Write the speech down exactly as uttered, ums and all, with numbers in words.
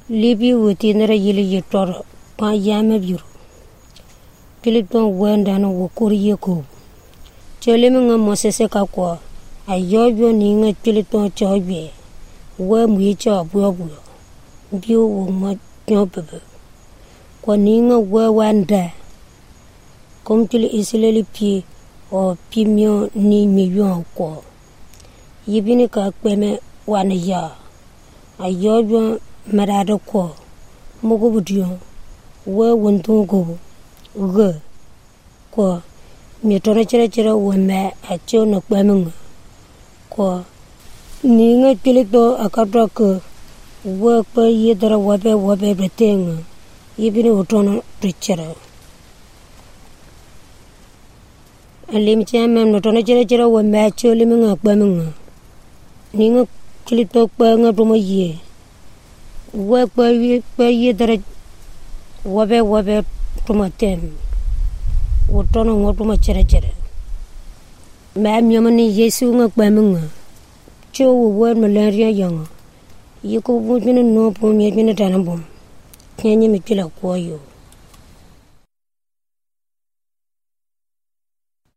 libi wuti nara yili yitor pa yama biru kilitong wenda no wukuri yeko chole mga mosese ka kwa ayobyo ni nga kilitong chobe we mu yicha buyo buyo biyo wo ma nyobebe kwa ni nga we wanda kom kili isileli pi o pimyo ni miyo kwa yibini ka kweme wana ya ayobyo marada kwa mogo budiyo we wuntungo ge kwa mitona chira chira wame acho na kweme kwa ni nga kilito akatra ke we kwa yedara wabe wabe betenga yibini utono richara alim chama notona chira chira wame acho liminga kweme ni nga kilito kwa nga tomo ye we kwa kwa yedara wabe wabe tomo tem utono ngotoma chira chira ma myamani yesu nga kweme nga cho wo malaria yang yiko wo bina no po mi bina tanambom nyanyi mi kila kwa yo